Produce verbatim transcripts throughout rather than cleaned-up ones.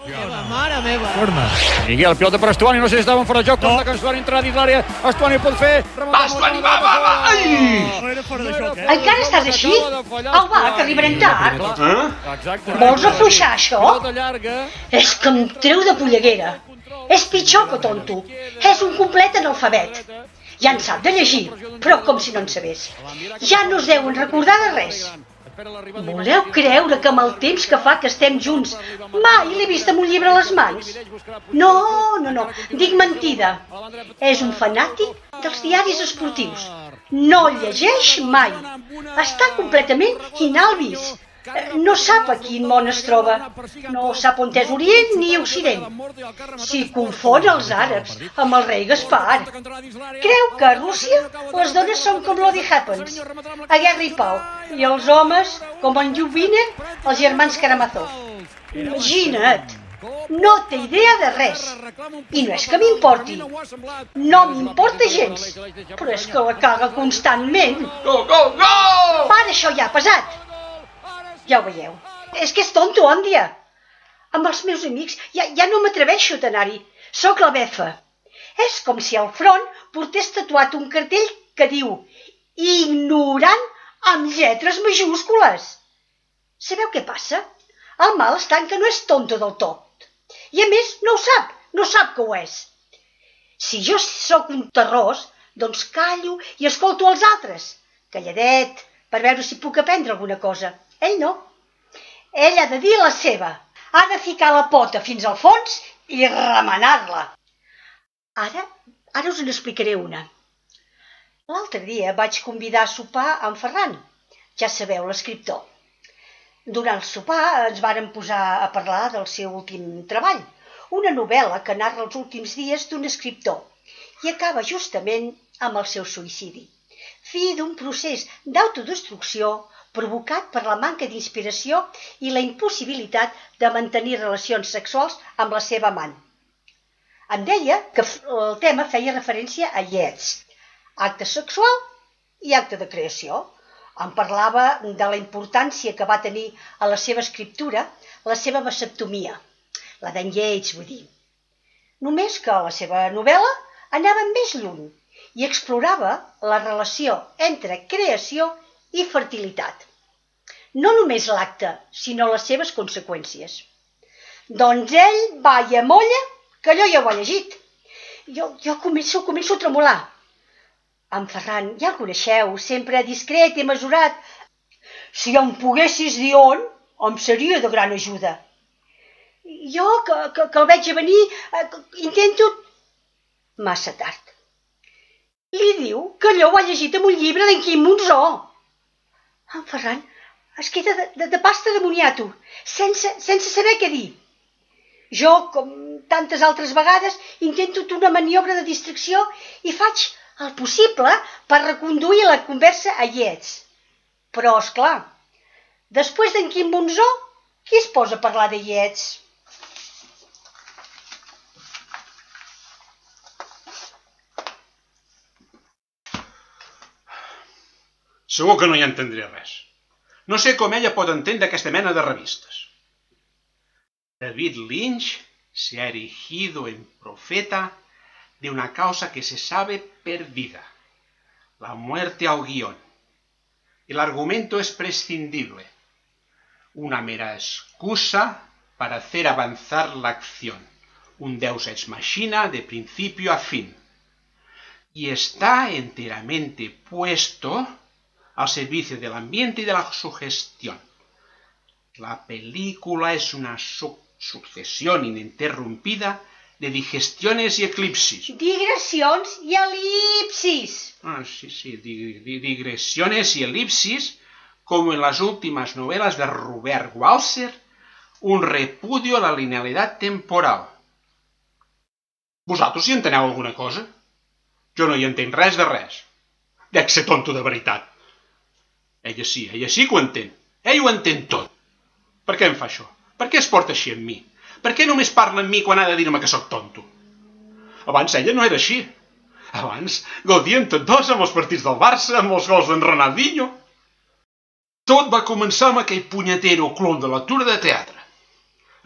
Mare meva. Corna. Miguel, pilota per Estuani, no sé si estaven fora de joc, no. Que Estuani entrarà dins l'àrea, Estuani pot fer... Va, Estuani, va, va, va! Ai! No era fora de joc, eh? Encara estàs així? Au, va, que arribarem tard. Eh? Exacte. Vols afluixar, això? Pilota llarga. És que em treu de polleguera. És pitjor que tonto. És un complet analfabet. Ja en sap de llegir, però com si no en sabés. Ja no es deuen recordar de res. Voleu creure que amb el temps que fa que estem junts mai l'he vist amb un llibre a les mans? No, no, no, dic mentida. És un fanàtic dels diaris esportius. No llegeix mai. Està completament inalvis. No sap a quin món es troba. No sap on és Orient ni Occident. S'hi confon els àrabs amb el rei Gaspar. Creu que a Rússia les dones són com Lodi Happens, a Guerra i Pau, i els homes com en Jubiner, els germans Karamazov. Imagina't! No té idea de res. I no és que m'importi. No m'importa gens. Però és que la caga constantment. Go, go, go! Para això ja, pesat! Ja ho veieu. És que és tonto, òndia. Amb els meus amics ja, ja no m'atreveixo a anar-hi. Soc la befa. És com si al front portés tatuat un cartell que diu ignorant amb lletres majúscules. Sabeu què passa? El mal està en que no és tonto del tot. I a més no ho sap, no sap que ho és. Si jo sóc un terrós, doncs callo i escolto els altres. Calladet, per veure si puc aprendre alguna cosa. Ell no. Ell ha de dir la seva. Ha de ficar la pota fins al fons i remenar-la. Ara, ara us n'explicaré una. L'altre dia vaig convidar a sopar en Ferran, ja sabeu, l'escriptor. Durant el sopar ens vàrem posar a parlar del seu últim treball, una novel·la que narra els últims dies d'un escriptor i acaba justament amb el seu suïcidi, fi d'un procés d'autodestrucció provocat per la manca d'inspiració i la impossibilitat de mantenir relacions sexuals amb la seva amant. Em deia que el tema feia referència a Yeats, acte sexual i acte de creació. Em parlava de la importància que va tenir a la seva escriptura la seva vasectomia, la d'en Yeats, vull dir. Només que la seva novel·la anava més lluny i explorava la relació entre creació i fertilitat. No només l'acte, sinó les seves conseqüències. Doncs ell va i amolla, que allò ja ho ha llegit. Jo, jo començo, començo a tremolar. En Ferran, ja el coneixeu, sempre discret i mesurat. Si em poguessis dir on, em seria de gran ajuda. Jo, que, que, que el veig a venir, intento... Massa tard. Li diu que allò ho ha llegit en un llibre d'en Quim Monzó. En Ferran es queda de, de, de pasta de moniato, sense, sense saber què dir. Jo, com tantes altres vegades, intento una maniobra de distracció i faig el possible per reconduir la conversa a Yeats. Però, esclar, després d'en Quim Monzó, qui es posa a parlar de Yeats? Segur que no hi entendré res. No sé com ella pot entendre aquesta mena de revistes. David Lynch se ha erigido en profeta de una causa que se sabe perdida, la muerte al guión. El argumento es prescindible, una mera excusa para hacer avanzar la acción, un deus ex machina de principio a fin. Y está enteramente puesto al servicio del ambiente y de la sugestión. La película es una su sucesión ininterrumpida de digestiones y eclipsis. Digressions i elipsis. Ah, sí, sí, di di digresiones y elipsis, como en las últimas novelas de Robert Walser, un repudio a la linealidad temporal. Vosaltres hi enteneu alguna cosa? Jo no hi entenc res de res. Dec ser tonto de veritat. Ella sí, ella sí que ho entén. Ell ho entén tot. Per què em fa això? Per què es porta així amb mi? Per què només parla amb mi quan ha de dir-me que sóc tonto? Abans ella no era així. Abans gaudien tots dos amb els partits del Barça, amb els gols d'en Ronaldinho. Tot va començar amb aquell punyetero clon de lectura de teatre.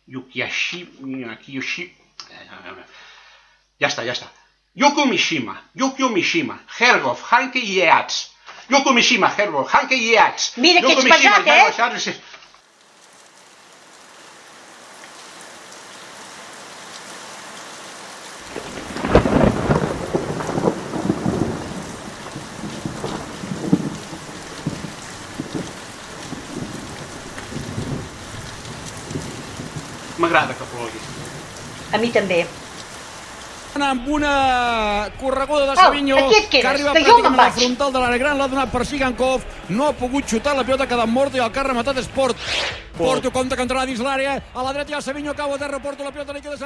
Yukiyashima... Ja està, ja està. Yukio Mishima, Yukio Mishima, Hergov, Hanke Yeats. Yukio Mishima, Hergov, Hanke Yeats. Mira que ets pesat, eh? M'agrada que plogui. A mi també. Amb una correguda de Au, Savinho, aquí et que quedes, arriba que jo me'n pràcticament a la vaig. frontal de l'àrea gran, l'ha donat per Sigankov, no ha pogut xutar, la pilota ha quedat morta i el que ha rematat és Porto. Porto compta que entrarà dins l'àrea, a la dreta hi ha Savinho, cau a terra, Porto, la pilota li queda...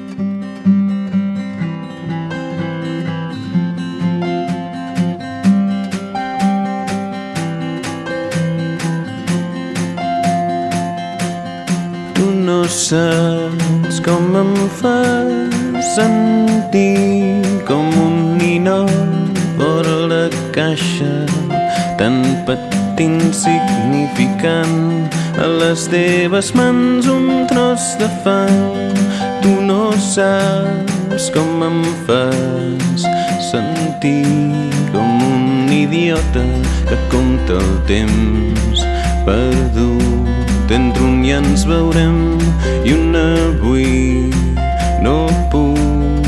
Tu no saps com em fas sentir com un ninot fora la caixa, tan petit insignificant, a les teves mans un tros de fang. Tu no saps com em fas sentir com un idiota que compta el temps perdut. Entre un ja ens veurem i un avui no puc.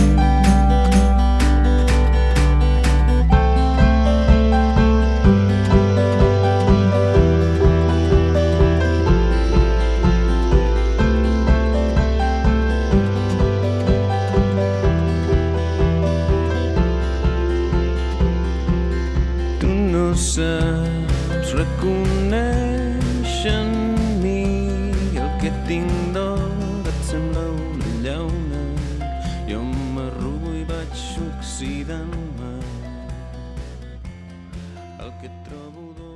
Tu no saps reconèixer en mi el que tinc d'or, et sembla una llauna. Jo m'arrugo i vaig oxidant-me. El que trobo d'or